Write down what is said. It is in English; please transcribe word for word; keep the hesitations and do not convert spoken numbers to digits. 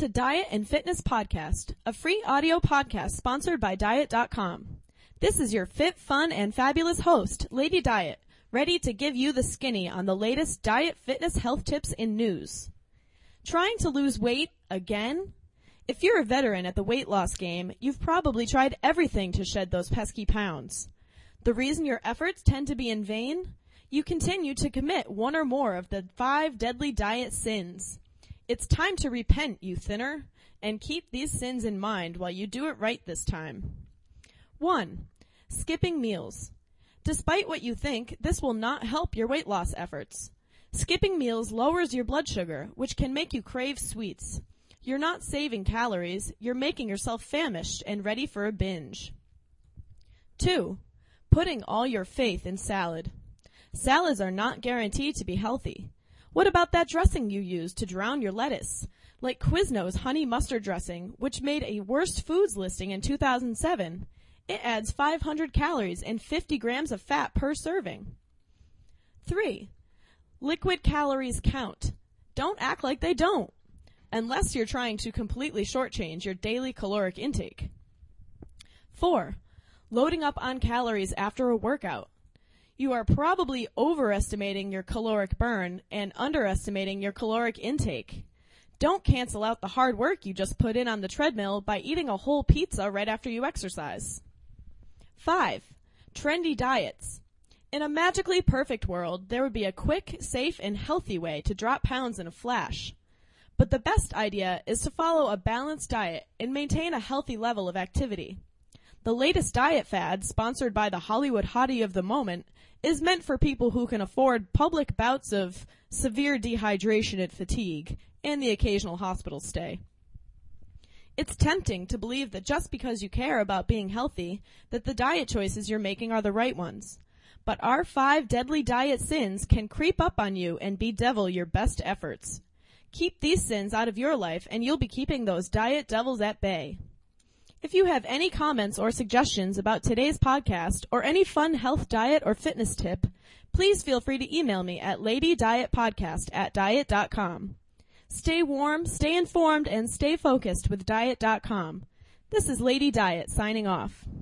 to Diet and Fitness Podcast, a free audio podcast sponsored by Diet dot com. This is your fit, fun, and fabulous host, Lady Diet, ready to give you the skinny on the latest diet, fitness, health tips and news. Trying to lose weight again? If you're a veteran at the weight loss game, you've probably tried everything to shed those pesky pounds. The reason your efforts tend to be in vain? You continue to commit one or more of the five deadly diet sins. It's time to repent, you thinner, and keep these sins in mind while you do it right this time. One. Skipping meals. Despite what you think, this will not help your weight loss efforts. Skipping meals lowers your blood sugar, which can make you crave sweets. You're not saving calories, you're making yourself famished and ready for a binge. Two. Putting all your faith in salad. Salads are not guaranteed to be healthy. What about that dressing you use to drown your lettuce? Like Quizno's honey mustard dressing, which made a worst foods listing in two thousand seven. It adds five hundred calories and fifty grams of fat per serving. Three. Liquid calories count. Don't act like they don't, unless you're trying to completely shortchange your daily caloric intake. Four. Loading up on calories after a workout. You are probably overestimating your caloric burn and underestimating your caloric intake. Don't cancel out the hard work you just put in on the treadmill by eating a whole pizza right after you exercise. Five. Trendy diets. In a magically perfect world, there would be a quick, safe, and healthy way to drop pounds in a flash. But the best idea is to follow a balanced diet and maintain a healthy level of activity. The latest diet fad, sponsored by the Hollywood hottie of the moment, is meant for people who can afford public bouts of severe dehydration and fatigue, and the occasional hospital stay. It's tempting to believe that just because you care about being healthy, that the diet choices you're making are the right ones. But our five deadly diet sins can creep up on you and bedevil your best efforts. Keep these sins out of your life, and you'll be keeping those diet devils at bay. If you have any comments or suggestions about today's podcast or any fun health, diet, or fitness tip, please feel free to email me at ladydietpodcast at diet dot com. Stay warm, stay informed, and stay focused with Diet dot com. This is Lady Diet signing off.